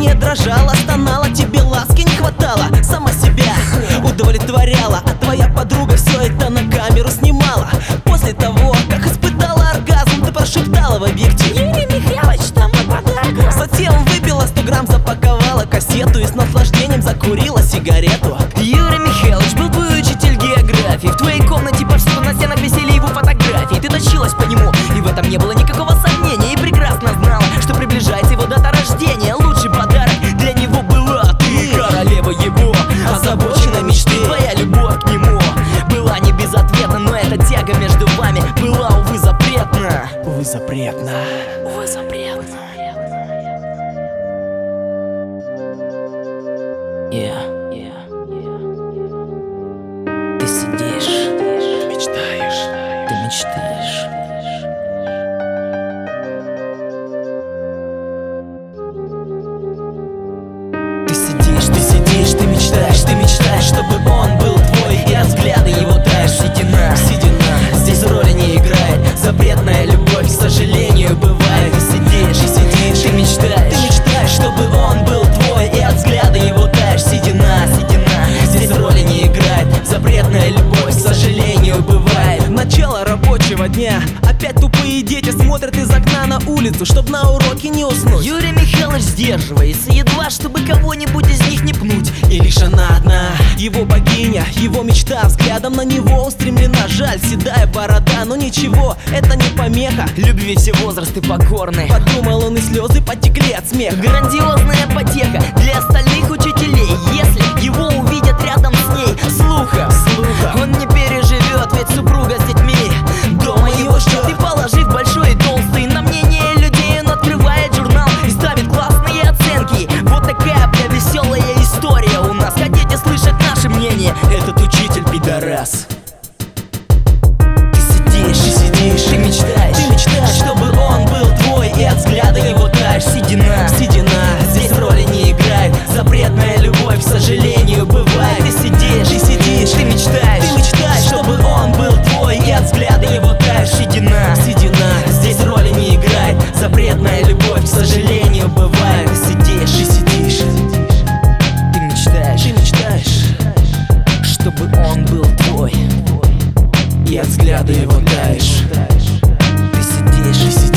дыхание дрожало, стонало, тебе ласки не хватало, сама себя удовлетворяла, а твоя подруга все это на камеру снимала. После того, как испытала оргазм, ты прошептала в объектив: Юрий Михайлович, там мой подарок. Затем выпила 100 грамм, запаковала кассету и с наслаждением закурила сигарету. Юрий Михайлович был твой учитель географии. В твоей комнате повсюду на стенах висели его фотографии. Ты тащилась по нему, и в этом не было никакого сомнения. И прекрасно знала, что приближается его дата рождения. Лучший подарок для него была ты, королева его озабоченной мечты. Твоя любовь к нему была не безответна, но эта тяга между вами была, увы, запретна. Увы, запретно. Увы, запретна. Ты сидишь, Мечтаешь. ты мечтаешь. Ты сидишь, ты мечтаешь, чтобы он был твой, и от взгляда его таешь. Седина, здесь роли не играет, запретная любовь, к сожалению, бывает. Ты сидишь, ты мечтаешь, чтобы он был твой, и от взгляда его таешь. Седина, здесь роли не играет, запретная любовь, к сожалению, бывает. Начало рабочего дня, опять тупые дети смотрят из окна на улицу, чтоб на уроки не уснуть. Юрий Михайлович сдерживается, едва чтобы кого-нибудь из них не пнуть. И лишь она одна, его богиня, его мечта, взглядом на него устремлена. Жаль, седая борода, но ничего, это не помеха. Любви все возрасты покорны. Подумал он, и слезы потекли от смеха. Грандиозная потеха для остальных учителей, если его увидят рядом с ней. Слуха, он не переживет, ведь супруга с детьми дома его ждет. И положив большой и толстый на мнение людей, он открывает журнал и ставит классные оценки. Вот такая бля веселая история у нас. Хотите слышать наше мнение? Этот учитель пидорас. Ты сидишь, ты мечтаешь, чтобы он был твой, и от взгляда его таешь. седина. Здесь роли не играет, запретная любовь, к сожалению, бывает. Ты сидишь, Ты мечтаешь, чтобы он был твой, и от взгляда его таешь. седина. Здесь роли не играет, запретная любовь, к сожалению, бывает. Ты сидишь, Ты мечтаешь, чтобы он был твой, и от взгляда его таешь. ты сидишь.